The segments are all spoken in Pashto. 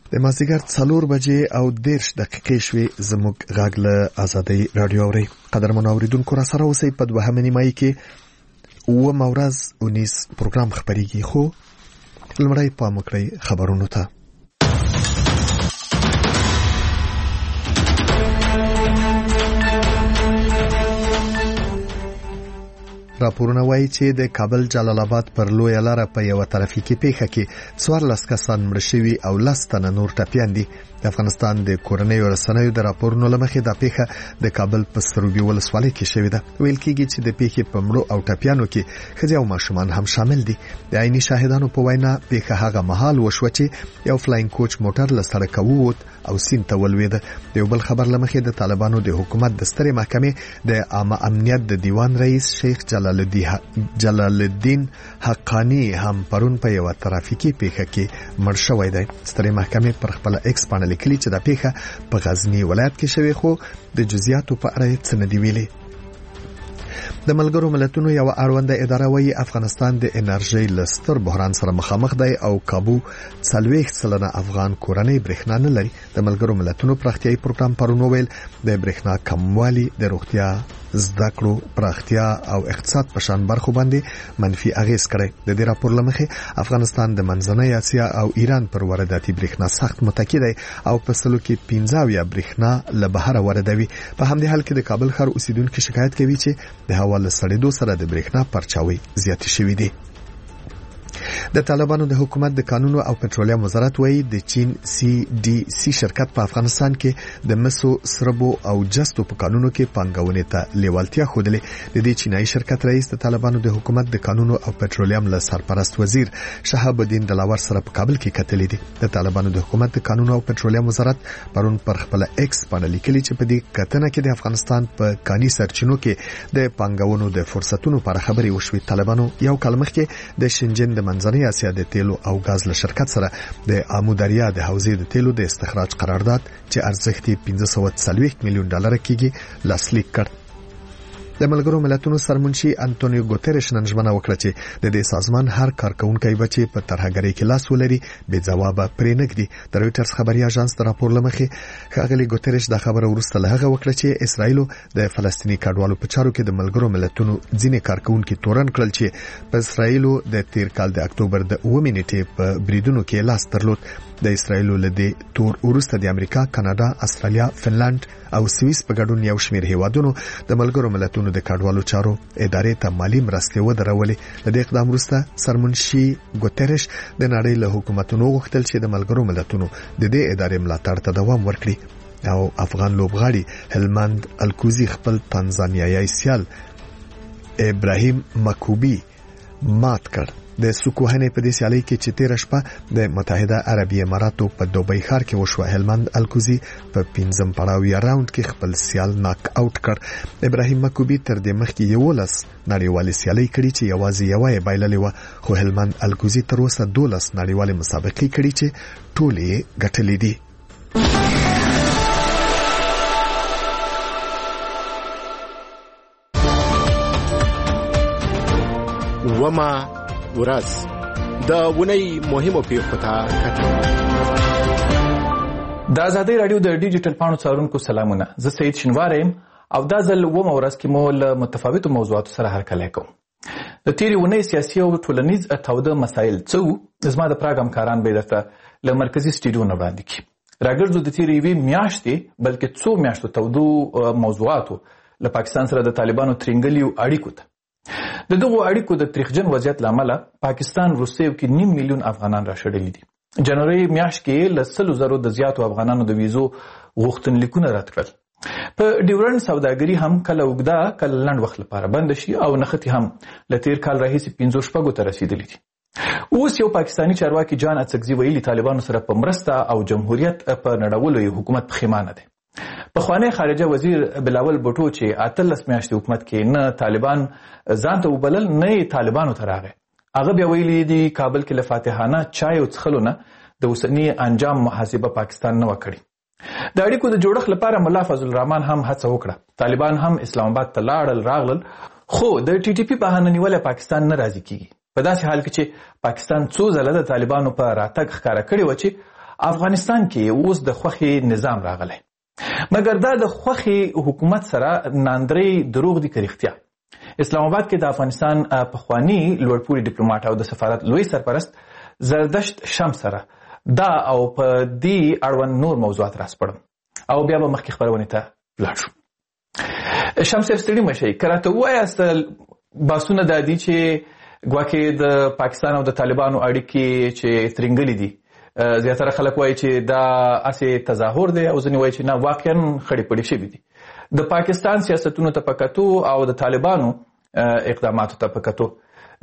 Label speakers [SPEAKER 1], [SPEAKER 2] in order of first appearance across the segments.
[SPEAKER 1] د مازدیګر 4 بجې او 10 دقیقې شوې. زموږ غږ له آزادۍ رادیو اوري. قدرمن اوریدونکو را سره اوسئ. په 2 نیمایي کې اوومه ورځ 19 پروګرام خبرېږي، خو لومړی پام وکړئ خبرونو ته. راپورونه وایي چې د کابل جلال آباد پر لویه لاره په یو ترافیکي پیښه کې 14 کسان مړ شوي او 10 تنه نور ټپیان دي. د افغانستان د کورنیو رسنیو د راپورونو له مخې دا پیښه د کابل په سروبي ولسوالۍ کې شوې ده. ویل کېږي چې د پیښې په مړو او ټپیانو کې ښځې او ماشومان هم شامل دي. د عیني شاهدانو په وینا پیښه هغه مهال وشوه چې یو فلاینګ کوچ موټر له سړکه ووت او سیند ته ولوېده. د یو بل خبر له مخې د طالبانو د حکومت د سترې محکمې د عامه امنیت د دیوان رئیس شیخ جلال الدین حقانی هم پرون په یو ترافیکي پیښه کې مړ شوی دی. سترې محکمې پر خپل ایکس باندې لیکلي چې دا پیښه په غزنی ولایت کې شوې، خو د جزئیاتو په اړه څه نه دی ویلي. د ملګرو ملتونو یو اړونده اداره وایي افغانستان د انرژي له ستر بحران سره مخامخ دی او کابو 40% افغان کورنۍ برېښنا نه لري. د ملګرو ملتونو پراختیايي پروګرام پرون ویل د برېښنا کموالی د روغتیا، زده کړو، پراختیا او اقتصاد په شان برخو باندې منفي اغیز کړي. د دې راپور لمخې افغانستان د منځنۍ اسیا او ایران پر وارداتي برېښنا سخت متکی دی او په سلو کې 15 برېښنا له بهر واردوي. په همدې حال کې د کابل ښار اوسیدونکو شکایت کوي چې د هوا له سړېدو سره د برېښنا پرچاوي زیاتې شوې دي. د طالبانو د حکومت د قانون او پټرولیم وزارت وایي د چین CDC شرکت په افغانستان کې د مسو، سربو او جستو په قانونو کې پانګونې ته لیوالتیا ښودلې. د دې چینایي شرکت رئیس د طالبانو د حکومت د قانون او پټرولیم له سرپرست وزیر شهاب الدین دلاور سره په کابل کې کتلې دي. د طالبانو د حکومت د قانون او پټرولیم وزارت پرون پر خپل ایکس باندې لیکلي چې په دې کتنه کې د افغانستان په کاني سرچینو کې د پانګونو د فرصتونو پر خبرې وشوي. طالبانو یو کال مخکې د شنجن د منځنۍ اسیا د تیلو او غاز له شرکت سره د آمو دریا د حوزې د تیلو د استخراج قرارداد چې ارزښت یې 540 میلیون ډالر کېږي لاسلیک کړ. د ملګرو ملتونو سرمنشي انټونیو ګوتریش نن ژمنه وکړه چې د دې سازمان هر کارکونکي بچي په ترهګرۍ کې لاس ولري بې ځوابه پرې نګدي. د رويټرز خبري اژانس د راپور لمخې ښاغلي ګوتریش دا خبره ورسته له هغه وکړه چې اسرائیل د فلسطینی کډوالو په چارو کې د ملګرو ملتونو ځینې کارکونکي تورن کړل چې په اسرائیل د تیر کال د اکتوبر د 9 نیټې په بریدونو کې لاس درلود. د اسرائیل له دې تور ورسته د امریکا، کاناډا، استرالیا، فنلند او سویس په ګډون یو شمېر هیوادونو د ملګرو ملتونو د کډوالو چارو ادارې ته مالی مرستې ودرولې. د دې اقدام وروسته سرمنشي ګوتریش د نړۍ له حکومتونو غوښتل چې د ملګرو ملتونو د دې ادارې ملاتړ ته دوام ورکړي. او افغان لوبغاړي هلمند الکوزي خپل تنزانیایي سیال ابراهیم مکوبي مات کړ. د سکوهنې په دې سیالۍ کې چې 13 شپه د متحده عربی اماراتو په دوبۍ ښار کې وشوه. هلمند الکوزي په 5م پړاوي راوند کې خپل سیال ناک آوټ کړ. ابراهیم مکوبي تر دې مخکې 11 نړیوالې سیالۍ کړې چې یوازې یوه یې بایللې و، خو هلمند الکوزي تر اوسه 12 نړیوالې مسابقې کړې چې ټولې ګټلې دي.
[SPEAKER 2] وما ورځ د ونی مهمو پیښو ته کتل.
[SPEAKER 3] د آزادۍ رادیو د ډیجیټل پاڼو څارونکو سلامونه. زه سید شینوار یم او دا ځل ومه ورځ کې مو له متفاوتو موضوعاتو سره هرکلی کوم. د تیرې ونې سیاسي او ټولنیز تاوده مسایل څه وو؟ زما د پراګ همکاران به درته له مرکزي سټډیو نه وړاندې کړي. راګرځو د تیرې یوې میاشتې بلکې څو میاشتو تودو موضوعاتو له پاکستان سره د طالبانو ترنګلیو اړیکو ته. د دغو اړیکو د تریخجن وضعیت لامل پاکستان روسیې کې 9 میلیون افغانان راشړلي دي. جنوري میاشت کې له 100,000 د زیاتو افغانانو د ویزو غوښتنلیکونه رد کړل. په ډیورنډ سوداګري هم کله اوږده کله لنډ وخت لپاره بند شي او نښتې هم له تیر کال راهیسې 15 شپږو ته رسیدلي دي. اوس یو پاکستانی چارواکي جان اڅکزي ویلي طالبانو سره په مرسته او جمهوریت په نړولو یې حکومت پښیمانه دی. پخوانی خارجه وزیر بلاول بوټو چې 18 میاشتې حکومت کې نه طالبان ځان ته وبلل نه طالبانو ته راغی. هغه بیا ویلي دي کابل کې له فاتحانه چای او څښلو نه د اوسني انجام محاسبه پاکستان نه وکړي. د اړیکو د جوړښت لپاره ملا فضل الرحمن هم هڅه وکړه. طالبان هم اسلام آباد ته لاړل راغلل، خو د TTP بهانه نیولې پاکستان نه راضي کیږي. په داسې حال کې چې پاکستان څو ځله د طالبانو په راتګ ښکاره کړی و چې افغانستان کې اوس د خوخي نظام راغلی، مګر دا د خوخي حکومت سره ناندرې دروغ دي که رښتیا. اسلام آباد کې د افغانستان پخوانی لوړپوړي ډیپلوماټ او د سفارت لوی سرپرست زردشت شم سره دا او په دې اړوند نور موضوعات راسپړم او بیا به مخکې خپرونې ته لاړ شو. شم صاحب ستړي مشئ، که راته ووایاست باسونه دا دي چې ګواکې د پاکستان او د طالبانو اړیکې چې ترنګلې دي، زیاتره خلک وایي چې دا اسې تظاهر دی او ځینې وایي چې نه واقعا خړې پړې شوي دي. د پاکستان سیاستونو ته په کتو او د طالبانو اقداماتو ته په کتو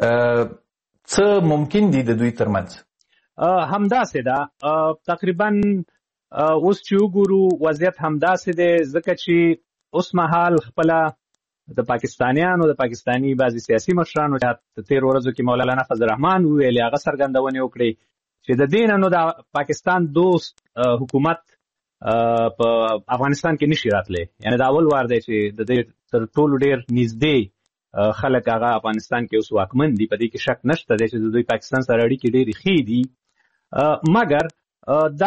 [SPEAKER 3] څه ممکن دي د دوی ترمنځ؟
[SPEAKER 4] همداسې ده، تقریبا اوس چې وګورو وضعیت همداسې دی، ځکه چې اوس مهال خپله د پاکستانیانو د پاکستاني بعضې سیاسي مشرانو د تېرو ورځو کې مولانا فضل الرحمن وویلې، هغه څرګندونې وکړې چې د دې نه نو د پاکستان دوست حکومت په افغانستان کې نشي راتلی. یعنې دا اول وار دی چې د دې تر ټولو ډېر نږدې خلک هغه افغانستان کې اوس واکمن دي. په دې کې شک نشته دی چې د دوی پاکستان سره اړیکې ډېرې ښې دي، مګر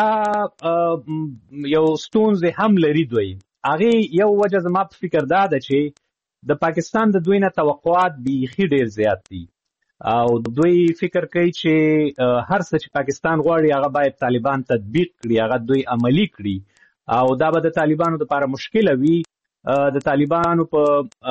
[SPEAKER 4] دا یو ستونزې هم لري. دوی هغې یو وجه زما په فکر دا ده چې د پاکستان د دوی نه توقعات بیخي ډېر زیات دي او دوی فکر کوي چې هر څه چې پاکستان غواړي هغه باید طالبان تطبیق کړي، هغه دوی عملي کړي او دا به د طالبانو لپاره مشکله وي. د طالبانو په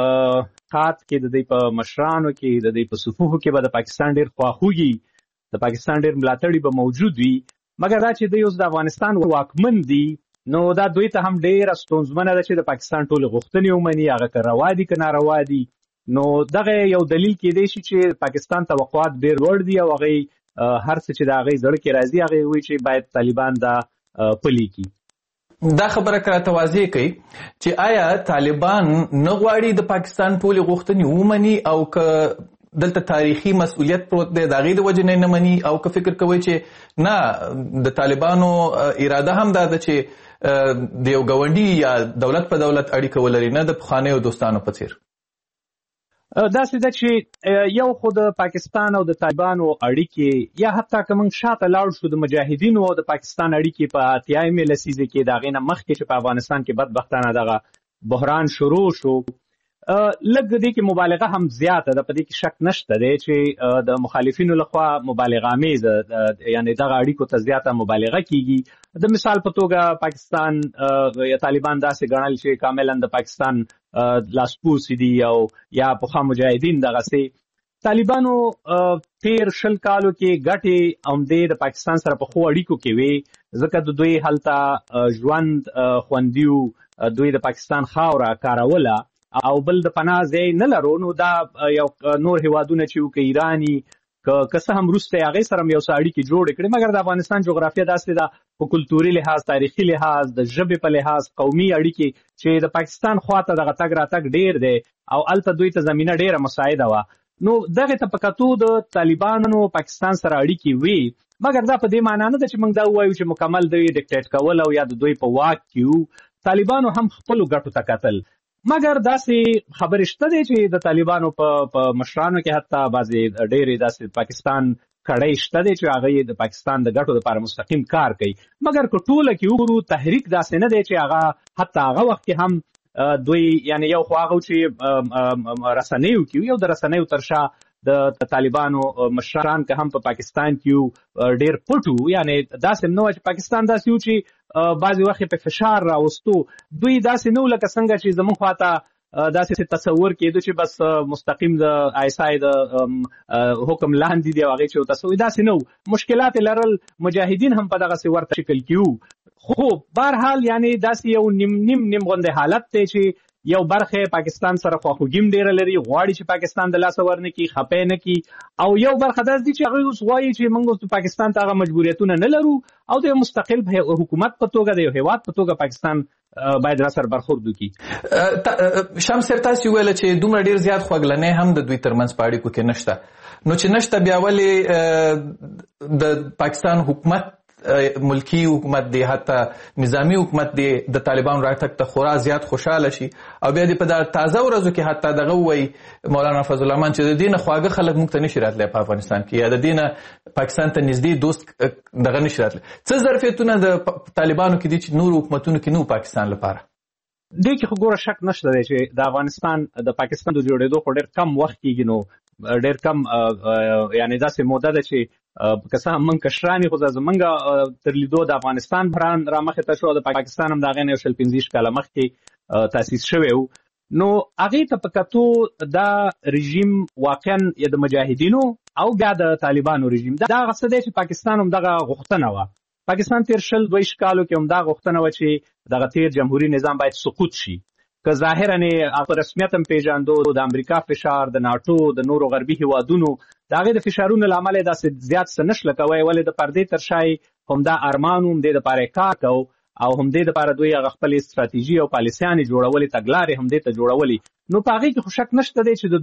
[SPEAKER 4] خط کې د دوی په مشرانو کې د دوی په صفوفو کې به د پاکستان ډېر خواخوږي، د پاکستان ډېر ملاتړي به موجود وي، مګر دا چې دوی اوس د افغانستان واکمن دي نو دا دوی ته هم ډېره ستونزمنه ده چې د پاکستان ټولې غوښتنې ومني، هغه که روا دي که ناروا دي. نو دغه یو دلیل کېدی شي چې پاکستان توقعات ډېر لوړ دي او هغې هر څه چې د هغې زړه کې راځي هغې وایي چې باید طالبان دا پلي کړي.
[SPEAKER 3] دا خبره که راته واضح کوي چې آیا طالبان نه غواړي د پاکستان ټولې غوښتنې ومني او که دلته تاریخي مسؤلیت پروت دی د هغې د وجې نه مني، او که فکر کوي چې نه د طالبانو اراده هم دا ده چې د یو ګاونډي یا دولت په دولت اړیکه ولري، نه د پخوانیو دوستانو په څیر؟
[SPEAKER 4] داسې ده چې یو خو د پاکستان او د طالبانو اړیکې یا حتی که موږ شاته لاړ شو د مجاهدینو او د پاکستان اړیکې په 80مې لسیزې کې د هغې نه مخکې چې په افغانستان کې بدبختانه دغه بحران شروع شو، لږ د دې کې مبالغه هم زیاته ده. په دې کې شک نشته دی چې د مخالفینو لخوا مبالغه امیزه، یعنې دغه اړیکو ته زیاته مبالغه کیږي. د مثال په توګه پاکستان یا طالبان داسې ګڼل چې کاملا د پاکستان لاسپوڅي دي او یا پخوا مجاهدین دغسې. طالبانو تېر 20 کالو کې ګټې همدې د پاکستان سره په ښو اړیکو کې وې، ځکه د دوی هلته ژوند خوندي و، دوی د پاکستان خاوره کاروله او بل د پناه ځای نه لرو. نو دا یو نور هیوادونه چې وو که ایراني که څه هم وروسته هغې سره هم یو څه اړیکې جوړې کړې، مګر د افغانستان جغرافیه داسې ده په کلتوري لحاظ، تاریخي لحاظ، د ژبې په لحاظ، قومي اړیکې چې د پاکستان خواته دغه تګ راتګ ډېر دی او هلته دوی ته زمینه ډېره مساعده وه. نو دغې ته په کتو د طالبانو پاکستان سره اړیکې وي، مګر دا په دې معنا نه ده چې موږ دا ووایو چې مکمل دوی ډیکټیټ کول او یا د دوی په واک کې وو. طالبانو هم خپلو ګټو ته کتل، مګر داسې خبرې شته دی چې د طالبانو په مشرانو کې حتی بعضې ډېرې داسې پاکستان کړۍ شته دی چې هغه د پاکستان د ګټو لپاره مستقیم کار کوي. مګر که ټوله کې وګورو تحریک داسې نه دی چې هغه حتی هغه وخت کې هم دوی یعنې یو خو هغه چې رسنیو کې یو د رسنیو تر شا د طالبانو مشران که هم په پاکستان کې ډېر پټ وو، یعنې داسې نه وه چې پاکستان داسې وو چې بعضې وخت په فشار راوستو. دوی داسې نه وو لکه څنګه چې زموږ خواته داسې تصور کېدو چې بس مستقیم د آیسای د حکم لاندې دی او هغې چې ورته سوی، داسې نه وو. مشکلات یې لرل، مجاهدین هم په دغسې ورته شکل کې وو. خو بهرحال یعنې داسې یو نیم غوندې حالت دی چې یو برخه پاکستان سره خواخوږي ډیره لري، غواړي چې پاکستان د لاسه ورنکړي، خپه نه کړي، او یو برخه داسې دي چې هغوی اوس غواړي چې موږ اوس پاکستان ته هغه مجبوریتونه نه لرو او د یو مستقل حکومت په توګه د یو هیواد په توګه پاکستان باید را سره برخورد وکړي.
[SPEAKER 3] شمس صاحب تاسو ویل چې دومره ډیر زیات خوږلنې هم د دوی ترمنځ په اړیکو کې نشته، نو چې نشته بیا ولې د پاکستان حکومت ملکی حکومت دی حتی نظامی حکومت دی د طالبانو راتګ ته خورا زیات خوشاله شي او بیا دې په دا تازه ورځو کې حتی دغه وایي مولانا فضل الرحمن چې د دې نه خواږه خلک موږ ته نشي راتلی په افغانستان کې یا د دې نه پاکستان ته نږدې دوست دغه نشي راتلی. څه ظرفیتونه د طالبانو کې دي چې نورو حکومتونو کې نه پاکستان لپاره؟
[SPEAKER 4] دې کې خو ګوره شک نشته دی چې د افغانستان د پاکستان د جوړېدو خو ډېر کم وخت کېږي نو ډېر کم یعنې داسې موده ده چې که څه هم موږ کشران یو خو زموږ تر لیدو د افغانستان بران رامخې ته شو، د پاکستان هم د هغې نه 25 کاله مخکې تاسیس شوی و. نو هغې ته په کتو دا رژیم واقعا یا د مجاهدینو او بیا د طالبانو رژیم دا هغه څه دی چې پاکستان هم دغه غوښتنه وه. پاکستان تیر 22 کالو کې هم دا غوښتنه وه چې دغه تیر جمهوري نظام باید سقوط شي. که ظاهرا یې په رسمیت هم پیژاندو د امریکا فشار، د ناټو، د نورو غربي هیوادونو د هغې د فشارونو له امله یې داسې زیات څه نشله کوی، ولې د پردې تر شا یې همدا ارمان و، همدې دپاره یې کار کو او همدې دپاره دوی هغه خپلې ستراتیژي او پالیسیانې جوړولې، تګلارې همدې ته جوړولې. نو په هغې کې خو شک نشته دی چې د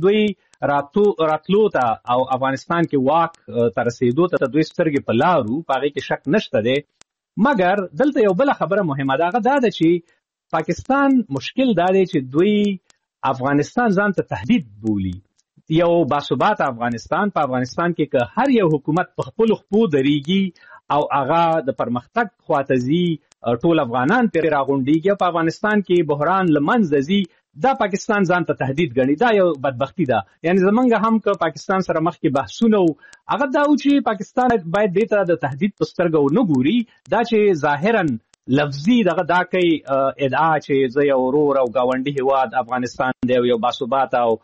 [SPEAKER 4] دوی راتلو ته او افغانستان کې واک ته رسېدو ته دوی سترګې په لارو، په هغې کې شک نشته دی. مګر دلته یو بله خبره مهمه ده، هغه دا ده چې پاکستان مشکل دا دی چې دوی افغانستان ځان ته تهدید بولي. یو باثبات افغانستان، په افغانستان کې که هر یو حکومت په خپلو خپو درېږي او هغه د پرمختګ خواته ځي، ټول افغانان پرې راغونډېږي او په افغانستان کې بحران له منځه ځي، دا پاکستان ځان ته تهدید ګڼي. دا یو بدبختي ده. یعنې زمونږ هم که پاکستان سره مخکې بحثونه و، هغه دا و چې پاکستان باید دې ته د تهدید په سترګه ونه ګوري. دا چې ظاهرا لفظي دغه دا کوي ادعا چې زه یو ورور او ګاونډي هیواد افغانستان دی او یو باثباته او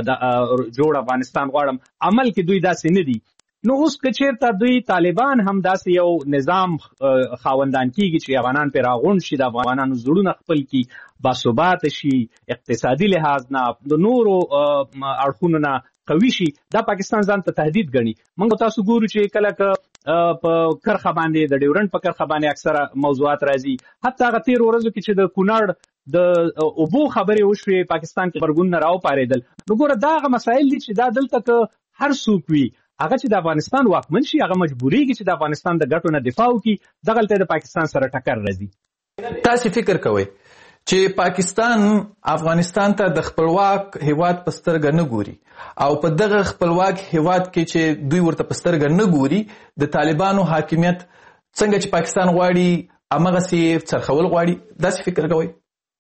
[SPEAKER 4] جوړ افغانستان غواړم، عمل کې دوی داسې نه دي. نو اوس که چېرته دوی طالبان هم داسې یو نظام خاوندان کېږي چې افغانان پرې راغونډ شي، د افغانانو زړونه خپل کړي، باثباته شي، اقتصادي لحاظ نه د نورو اړخونو نه قوي شي، دا پاکستان ځان ته تهدید ګڼي. موږ تاسو ګورو چې کله که په کرښه باندې د ډیورنډ په کرښه باندې اکثره موضوعات راځي، حتی هغه تېرو ورځو کې چې د کونړ د اوبو خبرې وشوې، پاکستان کې غبرګونونه راوپارېدل. نو ګوره دا هغه مسایل دي چې دا دلته که هر څوک وي هغه چې د افغانستان واکمن شي، هغه مجبورېږي چې د افغانستان د ګټو نه دفاع وکړي، دغلته د پاکستان سره ټکر راځي.
[SPEAKER 3] تاسې فکر کوئ چې پاکستان افغانستان ته د خپلواک هیواد په سترګه نه ګوري او په دغه خپلواک هیواد کې چې دوی ورته په سترګه نه ګوري، د طالبانو حاکمیت څنګه چې پاکستان غواړي همغسې څرخول غواړي؟ داسې فکر کوئ؟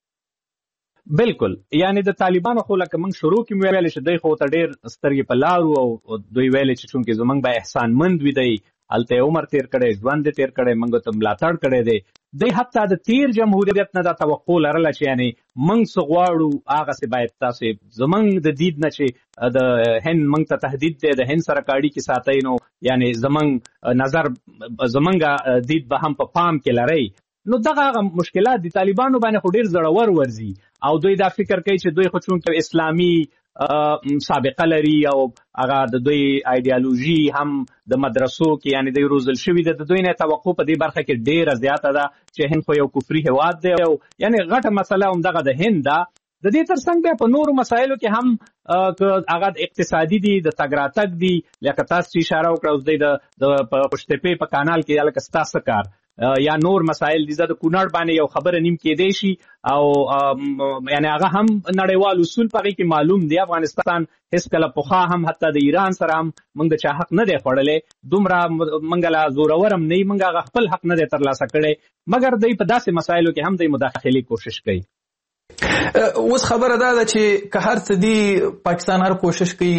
[SPEAKER 4] بالکل. یعنې د طالبانو خو لکه موږ شروع کې مې ویلې چې دوی خو ته ډېر سترګې په لارو او دوی ویلې چې چونکې زموږ به احسانمند وي، دی هلته یې عمر تېر کړی، ژوند یې تېر کړی، موږ ته ملاتړ کړی دی. دوی حتی د تیر جمهوریت نه دا توقع لرله چې یعنې موږ څه غواړو هغسې باید تاسې زموږ د دید نه چې د هند موږ ته تهدید دی، د هند سره که اړیکې ساتئ نو یعنې زموږ نظر زموږ دید به هم په پام کې لرئ. نو دغه هغه مشکلات دي. طالبانو باندې خو ډېر زړور ورځي او دوی دا فکر کوي چې دوی خو چونکې اسلامي سابقه لري او هغه د دوی ایډیالوژي هم د مدرسو کې یعنې دوی روزل شوي ده، د دوی نه توقع په دې برخه کې ډېره زیاته ده چې هند خو یو کفري هیواد دی او یعنې غټه مسله همدغه د هند ده. د دې ترڅنګ بیا په نورو مسایلو کې هم که هغه اقتصادي دي، د تګ راتګ دي، لکه تاسو چې اشاره وکړه اوس دی د پشتپې په کانال کې هلکه ستا څه کار یا نور مسایل دي. زه د کونړ باندې یو خبره نیم کېدی شي او یعنې هغه هم نړیوال اصول په هغې کې معلوم دی. افغانستان هېڅکله پخوا هم حتی د ایران سره هم موږ د چا حق نه دی خوړلی، دومره موږ له زورور هم نه یي، موږ هغه خپل حق نه دی ترلاسه کړی، مګر دوی په داسې مسایلو کې هم دوی مداخلې کوشش کوي.
[SPEAKER 3] اوس خبره دا ده چې که هر څه دي پاکستان هر کوشش کوي،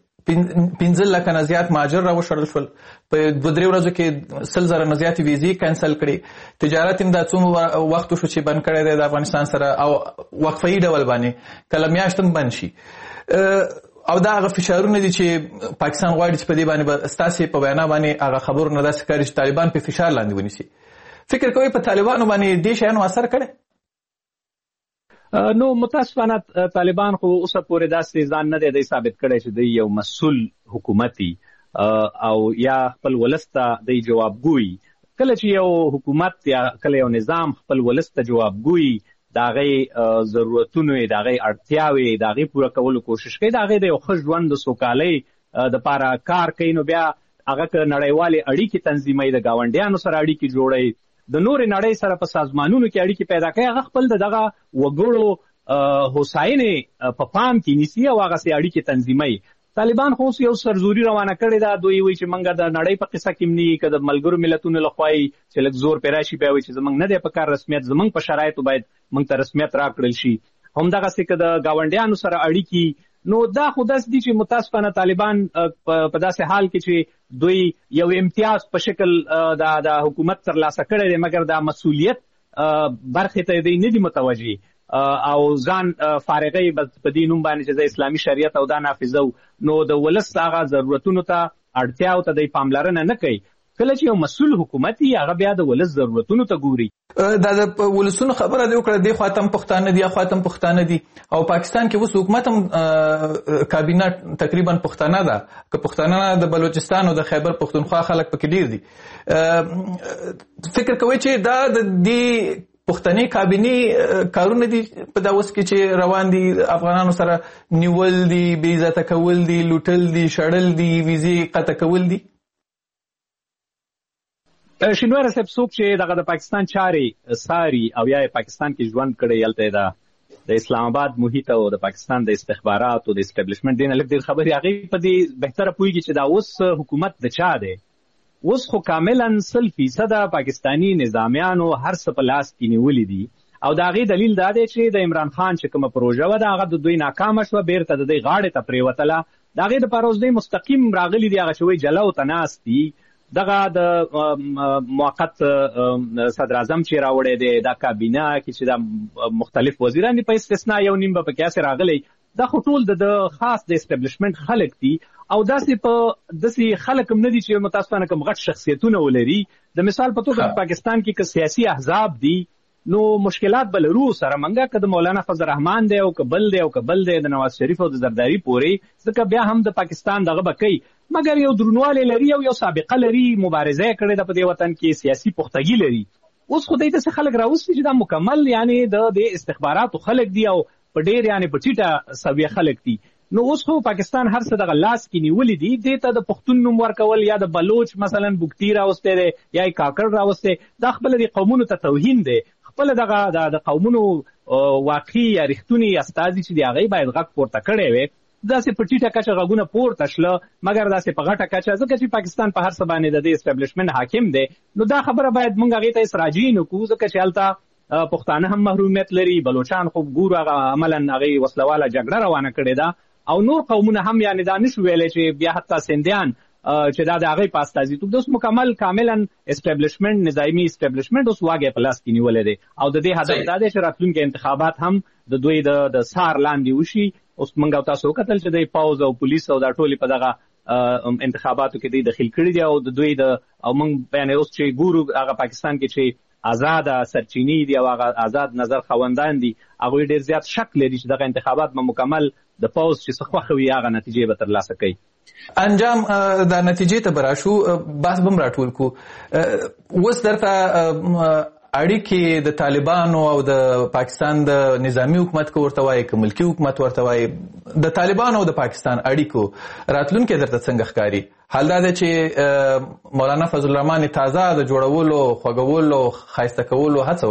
[SPEAKER 3] 15 لکه نه زیات مهاجر راوشړل شول، په 2-3 ورځو کې 100,000 نه زیاتې ویزې کینسل کړې، تجارت هم دا څومره وخت شو چې بند کړی دی د افغانستان سره او وقفه‌يي ډول باندې کله میاشت هم بند شي. او دا هغه فشارونه دي چې پاکستان غواړي چې په دې باندې ستاسې په وینا باندې هغه خبرو نه داسې ښکاري چې طالبان په فشار لاندې ونیسي. فکر کوئ په طالبانو باندې دې شیانو اثر کړی؟
[SPEAKER 4] نو متاسفانه طالبان خو اوسه پورې داسې ځان نه دی ثابت کړی چې دوی یو مسؤل حکومتي او یا خپل ولس ته دوی جوابګوي. کله چې یو حکومت یا کله یو نظام خپل ولس ته جوابګوي، د هغې ضرورتونو یې، د هغې اړتیاوې د هغې پوره کولو کوشش کوي، د هغې د یو ښه ژوند د سوکالۍ دپاره کار کوي، نو بیا هغه که نړیوالې اړیکې تنظیموي، د ګاونډیانو سره اړیکې جوړوي، د نورې نړۍ سره په سازمانونو کې اړیکې پیدا کوي، هغه خپل دغه وګړو هوساینې په پام کې نیسي او هغسې اړیکې تنظیموي. طالبان خو اوس یو سرزوري روانه کړې ده. دوی وایي چې موږ د نړۍ په قصه کې نه یو، که د ملګرو ملتونو لخوا چې لږ زور پرې راشي بیا وایي چې زموږ نه دی په کار رسمیت، زموږ په شرایطو باید موږ ته رسمیت راکړل شي. همدغسې که د ګاونډیانو سره اړیکې، نو دا خو داسې دي چې متاسفانه طالبان په داسې حال کې چې دوی یو امتیاز په شکل د حکومت ترلاسه کړی دی، مګر دا مسؤلیت برخې ته دوی نه دي متوجه او ځان فارغوي په دې نوم باندې چې د اسلامي شریعت او دا نافظو. نو د ولس هغه ضرورتونو ته اړتیاو ته دوی پاملرنه نه کوي. کله چې یو مسؤل حکومت وي هغه بیا د ولس ضرورتونو ته ګوري.
[SPEAKER 3] دا د ولسونو خبره دی وکړه، دی خواته هم پښتانه دي خواته هم پښتانه دي، او پاکستان کې اوس حکومت هم کابینه تقریبا پښتانه ده، که پښتانه د بلوچستان او د خیبر پښتونخوا خلک پکې ډیر دي. فکر کوئ چې دا د دې پښتني کابینې کارونه دي په دا اوس کې چې روان دي، افغانانو سره نیول دي، بې عزته کول دي، لوټل دي، شړل دي، ویزې قطع کول دي؟
[SPEAKER 4] شینواره صاحب څوک چې دغه د پاکستان چارې څاري او یا پاکستان کې ژوند کړی، هلته د اسلام آباد محیط او د پاکستان د استخباراتو د اسټابلیشمنټ دې نه لږ ډېر خبرې، هغې په دې بهتره پوهېږي چې دا اوس حکومت د چا دی. اوس خو کاملا 100% پاکستانی نظامیانو هر څه په لاس کې نیولي دي او د هغې دلیل دا دی چې د عمران خان چې کومه پروژه وه هغه د دوی ناکامه شوه، بیرته د دوی غاړې ته پرېوتله. د هغې دپاره اوس دوی مستقیم راغلي دي، هغه چې وایي جلو ته ناست دي. دغه د موقت صدر اعظم چې راوړی دی، دا کابینه کې چې دا مختلف وزیران دي، په استثنا یو نیم به پکې هسې راغلی، دا خو ټول د خاص د اسټابلیشمنټ خلک دي او داسې خلک هم نه دي چې متاسفانه کوم غټ شخصیتونه ولري. د مثال په توګه پاکستان کې که سیاسي احزاب دي نو مشکلات به لرو سره منګه، که د مولانا فضل الرحمن دی او که بل دی او که بل دی، د نواز شریف او د زرداری پورې، ځکه بیا هم د پاکستان دغه به کوي، مګر یو درنوالی لري او یو سابقه لري، مبارزه یې کړې ده په دې وطن کې، سیاسي پختګي لري. اوس خو دې داسې خلک راوستي چې دا مکمل یعنې د استخباراتو خلک دي او په ډېر یعنې په ټیټه سویه خلک دي. نو اوس خو پاکستان هر څه دغه لاس کې نیولي دي، دې ته د پښتون نوم ورکول یا د بلوچ مثلا بوکتي راوستی دی یا یې کاکړ راوستی، دا خپله دې قومونو ته توهین دی. خپله دغه د قومونو واقعي یا رښتوني استازي چې د هغې باید غږ پورته کړی وی، داسې په ټیټه کچه غږونه پورته شله، مګر داسې په غټه کچه، ځکه چې پاکستان په هر څه باندې د دې اسټابلیشمنټ حاکم دی. نو دا خبره باید موږ هغې ته اصراجي نه کړو، ځکه چې هلته پښتانه هم محرومیت لري، بلوچان خو ګورو هغه عملا هغې وسلواله جګړه روانه کړې ده، او نور قومونه هم یعنې دا نشو ویلی چې بیا حتی سندیان چې دا د هغې په استازیتوب د اوس مکمل کاملا اسټابلیشمنټ، نظامي اسټابلیشمنټ اوس واګی په لاس کې نیولی دی او د دې هدف دا دی چې راتلونکي انتخابات هم د دوی د سار لاندې وشي. اوس موږ او تاسو وکتل چې د پوځ او پولیس او دا ټولې په دغه انتخاباتو کې دوی دخیل کړي دي او د دوی او موږ یعنې اوس چې ګورو هغه پاکستان کې چې آزاد سرچینې دي او هغه آزاد نظر خوندان دي، هغوی ډېر زیات شک لري چې دغه انتخابات به مکمل د پوځ چې څه خوښه وي هغه نتیجې به ترلاسه کوي.
[SPEAKER 3] انجام دا نتیجې ته به راشو، بحث به هم راټول کړو. اوس درته اړیکې د طالبانو او د پاکستان د نظامی حکومت که ورته وایي که ملکي حکومت ورته وایي، د طالبانو او د پاکستان اړیکو راتلونکی درته څنګه ښکاري؟ حال دا دی چې مولانا فضل الرحمن تازه د جوړولو، خوږولو، ښایسته کولو هڅه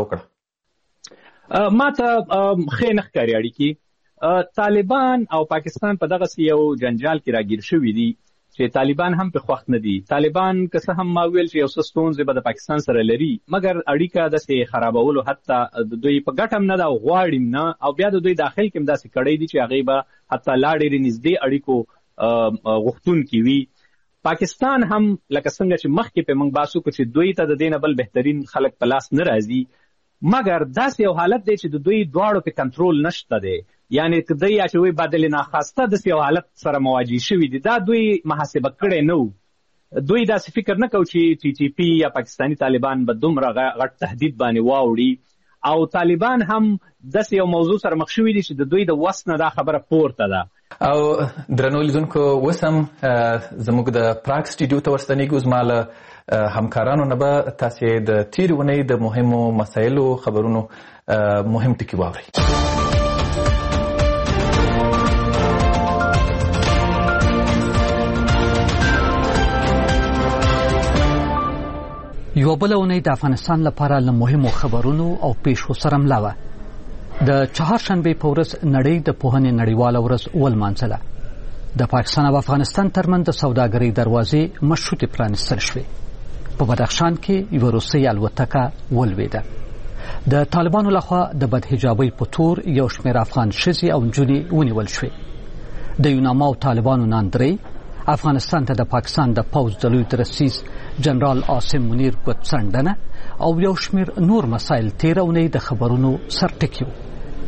[SPEAKER 3] وکړه.
[SPEAKER 4] ما ته ښې نه ښکاري اړیکې. طالبان او پاکستان په دغسې یو جنجال کې راګیر شوي دي چې طالبان هم په خوښ نه دي. طالبان که څه هم ما ویل چې یو څه ستونزې به د پاکستان سره لري، مګر اړیکه داسې خرابولو حتی د دوی په ګټه هم نه ده او غواړي هم نه، او بیا د دوی داخل کې هم داسې کړی دي چې هغې به حتی لا ډېرې نږدې اړیکو غوښتونکي وي. پاکستان هم لکه څنګه چې مخکې پې موږ بحث وکړو چې دوی ته د دې نه بل بهترین خلک په لاس نه راځي، مګر داسې یو حالت دی چې د دوی دواړو په کنټرول نشته دی، یعنې که دوی چې وایي بدل ناخواسته داسې یو حالت سره مواجه شوي دي، دا دوی محاسبه کړی نه و. دوی داسې فکر نه کوي چې ټي ټي پي یا پاکستاني طالبان به دومره غټ تهدید باندې واوړي، او طالبان هم داسې یو موضوع سره مخ شوي دي چې د دوی د وس نه دا خبره پورته ده.
[SPEAKER 3] او درنو لیدونکو، اوس هم زموږ د پراګ سټوډیو ته ورستنیږو. زما له همکارانو نه به تاسې د تېرې اونۍ د مهمو مسایلو خبرونو مهم ټکي واورئ.
[SPEAKER 5] یو بل اونۍ د افغانستان لپاره له مهمو خبرونو او پیښو سره مله وه. د چهارشنبې په ورځ نړۍ د پوهنې نړیواله ورځ ولمانځله. د پاکستان او افغانستان ترمنځ د سوداګرۍ دروازې مشروطې پرانیستل شوې. په بدخشان کې یوه روسۍ الوتکه ولوېده. د طالبانو لخوا د بدحجابۍ په تور یو شمېر افغان ښځې او نجونې ونیول شوې. د یوناما او طالبانو ناندرۍ افغانستان ته د پاکستان د پوځ د لوی درسیز جنرال عاصم منیر ګوتڅنډنه او یو شمېر نور مسایل تېره اونۍ د خبرونو سرټکي وو.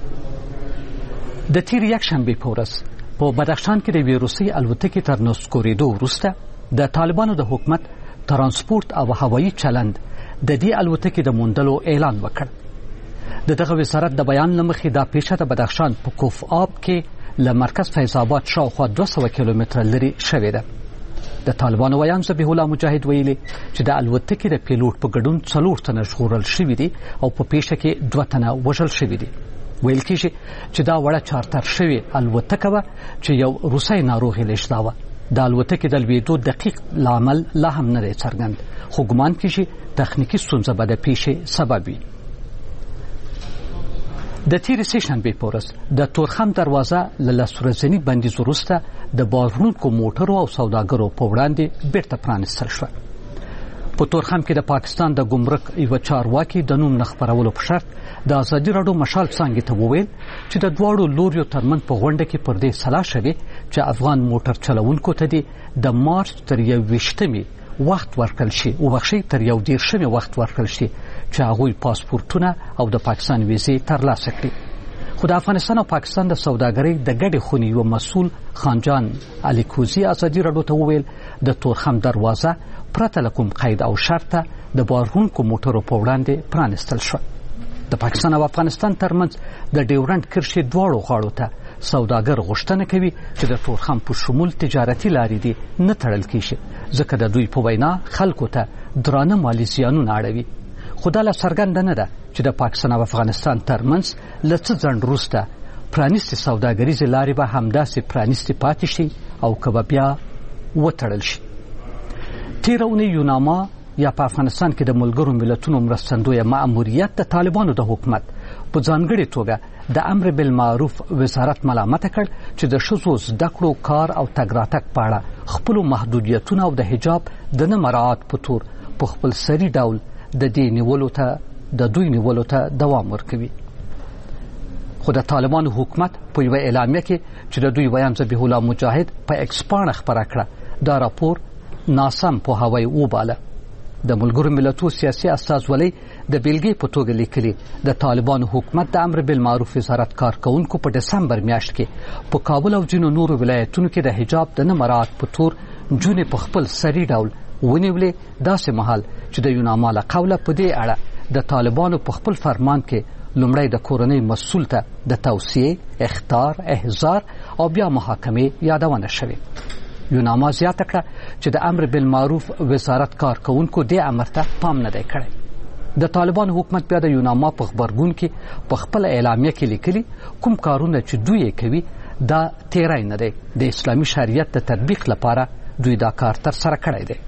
[SPEAKER 5] د تېرې یکشنبې په ورځ په بدخشان کې د یوې روسۍ الوتکې تر نسکورېدو وروسته د طالبانو د حکومت ترانسپورت او هوایي چلند د دې الوتکې د موندلو اعلان وکړ. د دغه وزارت د بیان له مخې دا پیښه د بدخشان په کوف آب کې له مرکز فیض آباد شاوخوا 200 کیلومتره لرې شوې ده. د طالبانو ویان ذبیح الله مجاهد ویلي چې د الوتکې د پیلوټ په ګډون 4 تنه ژغورل شوي دي او په پیښه کې 2 تنه وژل شوي دي. ویل کېږي چې دا وړه چارتر شوې الوتکه وه چې یو روسۍ ناروغ یې لېږداوه. د الوتکې د لوېدو دقیق لامل لا هم نه دی څرګند، خو ګمان کېږي تخنیکي ستونزه به د پیښې سبب وي. د تېرې سې شنبې په ورځ د تورخم دروازه له 10 ورځني بندیز وروسته د بارونکو موټرو او سوداګرو په وړاندې بیرته پرانیستل شوه. په تورخم کې د پاکستان د ګمرک یوه چارواکي د نوم نه خپرولو په شرط د ازادي راډیو مشال څانګې ته وویل چې د دواړو لوریو ترمنځ په غونډه کې پر دې سلا شوې چې افغان موټر چلوونکو ته دې د مارچ تر 21 وخت ورکړل شي تر 19 وخت ورکړل شي چې هغوی پاسپورتونه او د پاکستان ویزې ترلاسه کړي. خو د افغانستان او پاکستان د سوداګرۍ د ګډې خونې یو مسؤل خانجان علي کوزي ازادي راډیو ته وویل د تورخم دروازه پرته له کوم قید او شرطه د بارونکو موټرو په وړاندې پرانیستل شوه. د پاکستان او افغانستان ترمنځ د ډیورنډ کرښې دواړو غاړو ته سوداګر غوښتنه کوي چې د تورخم په شمول تجارتي لارې دې نه تړل کېږي، ځکه د دوی په وینا خلکو ته درانه مالي زیانونه اړوي. خو دا لا څرګنده نه ده چې د پاکستان او افغانستان ترمنځ له څه ځنډ وروسته پرانیستې سوداګریزې لارې به همداسې پرانیستې پاتې شي او که به بیا وتړل شي. تېره اونۍ یوناما یا په افغانستان کې د ملګرو ملتونو مرستندویه مأموریت د طالبانو د حکومت په ځانګړې توګه د امر بالمعروف وزارت ملامته کړ چې د ښځو زده کړو، کار او تګ راتګ په اړه خپلو محدودیتونه او د حجاب د نه مراعات په تور په خپل سري ډول د دوی نیولو ته دوام ورکوي. خو د طالبانو حکومت په یوه اعلامیه کې چې د دوی ویان ذبیح الله مجاهد په ایکس پاڼه خپره کړه دا راپور ناسم پوهاوی وباله. د ملګرو ملتونو سیاسي استازولۍ د بیلګې په توګه لیکلي د طالبانو حکومت د امر بالمعروف وزارت کارکوونکو په دسمبر میاشت کې په کابل او ځینو نورو ولایتونو کې د حجاب د نه مراعات په تور نجونې په خپل سري ډول ونیولې، داسې مهال چې د یوناما له قوله په دې اړه د طالبانو په خپل فرمان کې لومړی د کورنۍ مسؤل ته د توصیې، اخطار، احضار او بیا محاکمې یادونه شوې. یوناما زیاته کړه چې د امر بالمعروف وزارت کارکوونکو دې امر ته پام نه دی کړی. د طالبانو حکومت بیا د یوناما په خبرګون کې په خپل اعلامیه کې لیکلي کوم کارونه چې دوی کوي دا تیری نه دی، د اسلامي شریعت د تطبیق لپاره دوی دا کار تر سره کړی دی.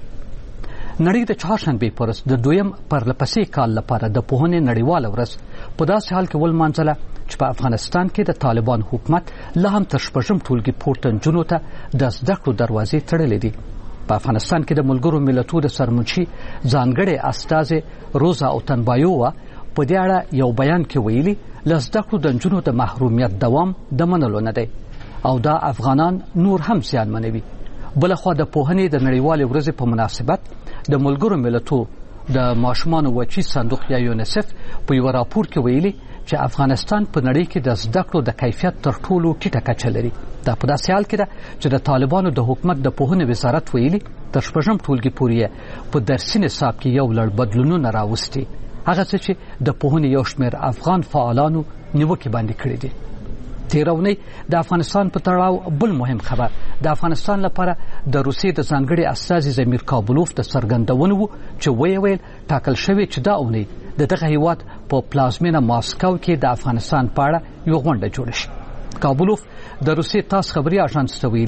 [SPEAKER 5] نړۍ د چهارشنبې په ورځ د دویم پرلپسې کال لپاره د پوهنې نړیواله ورځ په داسې حال کې ولمانځله چې په افغانستان کې د طالبان حکومت لا هم تر 6 ټولګي پورته نجونو ته د زده کړو دروازې تړلې دي. په افغانستان کې د ملګرو ملتونو د سرمنشي ځانګړې استازې روزا اوتنبایووا په دې اړه یو بیان کې ویلي له زده کړو د نجونو د محرومیت دوام د منلو نه دی او دا افغانان نور هم زیانمنوي. بلخوا د پوهنې د نړیوالې ورځې په مناسبت د ملګرو ملتونو د ماشومانو وچی صندوق یا یونیسف په یو راپور کې ویلي چې افغانستان په نړۍ کې د زده کړو د کیفیت تر ټولو ټیټه کچه لري. دا په داسې حال کې ده چې د طالبانو د حکومت د پوهنې وزارت ویلي تر 6 ټولګي پورې په درسي نصاب کې یو لړ بدلونونه راوستي، هغه څه چې د پوهنې یو شمېر افغان فعالانو نیوکې باندې کړې دي. تېره اونۍ د افغانستان په تړاو بل مهم خبر د افغانستان لپاره د روسیې د ځانګړي استازي زمیر کابلوف د څرګندونه و چې ویل ټاکل شوی چې دا اونۍ د دغه هیواد په پلازمینه ماسکو کې د افغانستان په اړه یو غونډه جوړه شي. کابلوف د روسیې تاس خبري اژانس ته ویلي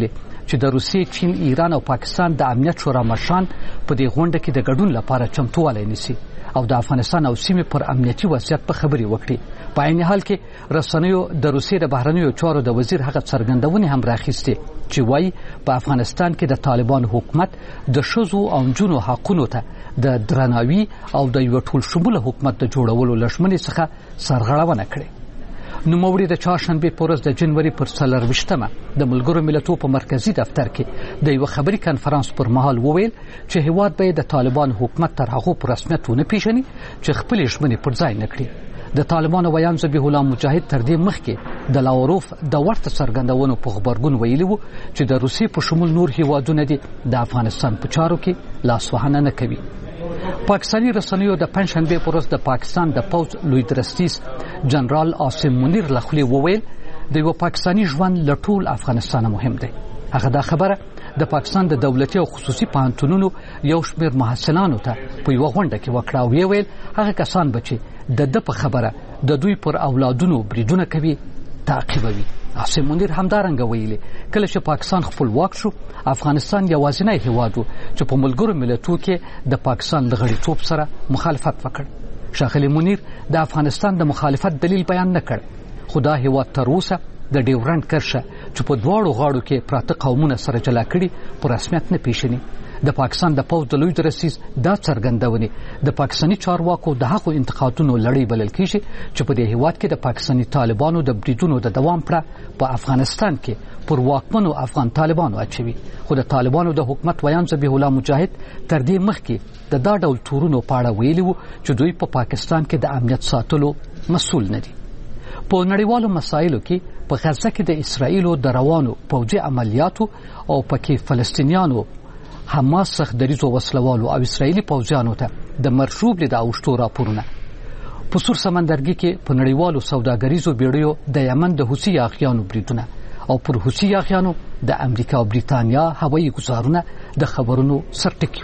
[SPEAKER 5] چې د روسیې، چین، ایران او پاکستان د امنیت شورا مشران په دې غونډه کې د ګډون لپاره چمتووالی نیسي او د افغانستان او سیمې پر امنیتي وضعیت په خبرې وکړي. په عین حال کې رسنیو د روسیې د بهرنیو چارو د وزیر هغه څرګندونې هم راخیستې چې وایي په افغانستان کې د طالبان حکومت د ښځو او نجونو حقونو ته د درناوي او د یو ټول شموله حکومت د جوړولو له ژمنې څخه سرغړونه کړې. نوموړي د چهارشنبې په ورځ د جنوري پر 24مه د ملګرو ملتونو په مرکزي دفتر کې د یو خبري کانفرنس پر مهال وویل چې هیواد به د طالبان حکومت تر هغه په رسمیت ونه پیژني چې خپل ژمنې پر ځای نه کړي. د طالبانو ویان ذبیح الله مجاهد تر دې مخکې د لاوروف د ورته څرګندونو په خبرګون ویلي وو چې د روسیې په شمول نور هیوادونه دي د افغانستان په چارو کې لاسوهنه نه کوي. پاکستاني رسنیو د پنځشنبې په ورځ د پاکستان د پوځ لوی درستیز جنرال عاصم منیر له خولې وویل د یو پاکستاني ژوند له ټول افغانستان مهم دی. هغه دا خبره د پاکستان د دولتي او خصوصي پوهنتونونو یو شمېر محصلانو ته په یوه غونډه کې وکړه او ویل هغه کسان به چې د په خبره د دوی پر اولادونو بریدونه کوي تعقیبوي. عاصم منیر همدارنګه ویلي کله چې پاکستان خپلواک شو افغانستان یوازینی هیواد و چې په ملګرو ملتونو کې د پاکستان د غړیتوب سره مخالفت وکړ. ښاغلی منیر د افغانستان د مخالفت دلیل بیان نه کړ خو دا هیواد تر اوسه د ډیورنډ کرښه چې په دواړو غاړو کې پراته قومونه سره جلا کړي په رسمیت نه پیژني. د پاکستان د پوځ د لوی درستیز دا څرګندونې د پاکستاني چارواکو د هغو انتقادونو لړۍ بلل کېږي چې په دې هیواد کې د پاکستاني طالبانو د بریدونو د دوام پړه په افغانستان کې پر واکمنو افغان طالبانو اچوي. خو د طالبانو د حکومت ویان ذبیح الله مجاهد تر دې مخکې د دا ډول تورونو په اړه ویلي وو چې دوی په پاکستان کې د امنیت ساتلو مسؤل نه دي. په نړیوالو مسایلو کې په غزه کې د اسرائیلو د روانو پوځي عملیاتو او پکې فلسطینیانو حماس څخه دریځو وسلوالو او اسرائیلي پوځیانو ته د مرشوب لید اوشتو راپورونه. په سور سمندرګي کې په نړیوالو سوداګریزو بیړیو د یمن د حوثي یاغیانو بریدونه او پر حوثي یاغیانو د امریکا او بریتانیا هوایي ګزارونه د خبرونو سرټکیو.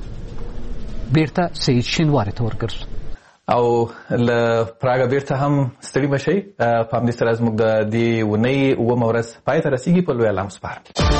[SPEAKER 5] بیرته سید شینواری ته ورګرځو
[SPEAKER 3] او له پراګه بیرته هم ستړي مشي. په همدې سره زموږ د دې ونې اومه ورځ پای ته رسیږي. په لوی الله مسپار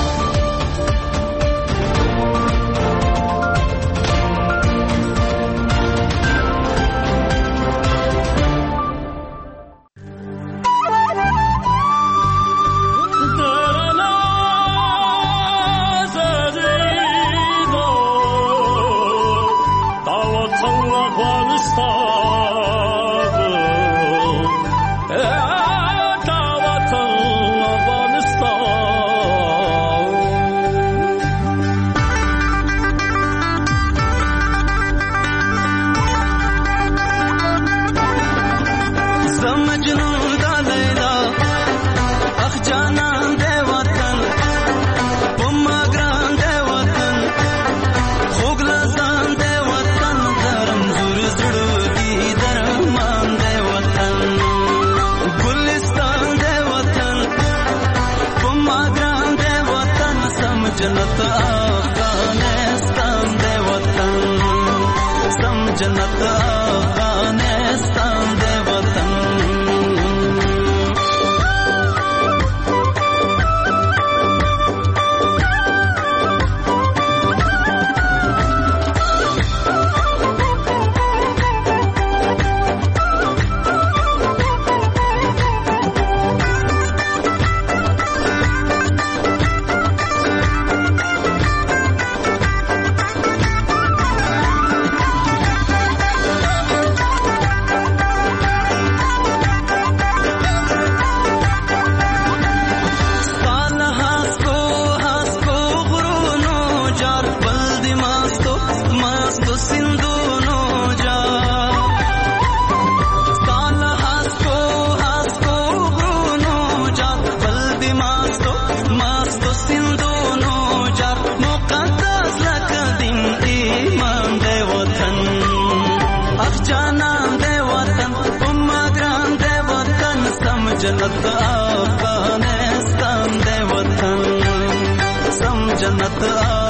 [SPEAKER 6] जन्नत अफगानिस्तान दे वतन सम जन्नत